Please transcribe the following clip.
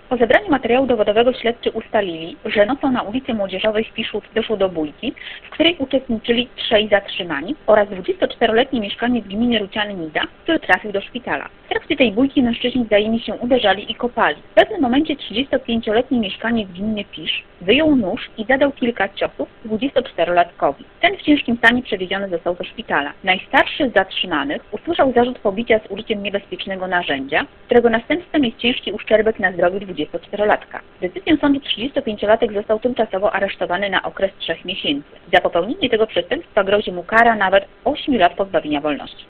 Po zebraniu materiału dowodowego śledczy ustalili, że nocą na ulicy Młodzieżowej w Piszów doszło do bójki, w której uczestniczyli 3 zatrzymani oraz 24-letni mieszkaniec gminy Ruciany-Nida, który trafił do szpitala. W trakcie tej bójki mężczyźni wzajemnie się uderzali i kopali. W pewnym momencie 35-letni mieszkaniec gminy Pisz wyjął nóż i zadał kilka ciosów 24-latkowi. Ten w ciężkim stanie przewieziony został do szpitala. Najstarszy z zatrzymanych usłyszał zarzut pobicia z użyciem niebezpiecznego narzędzia, którego następstwem jest ciężki uszczerbek na zdrowiu 24-latka. Decyzją sądu 35-latek został tymczasowo aresztowany na okres 3 miesięcy. Za popełnienie tego przestępstwa grozi mu kara nawet 8 lat pozbawienia wolności.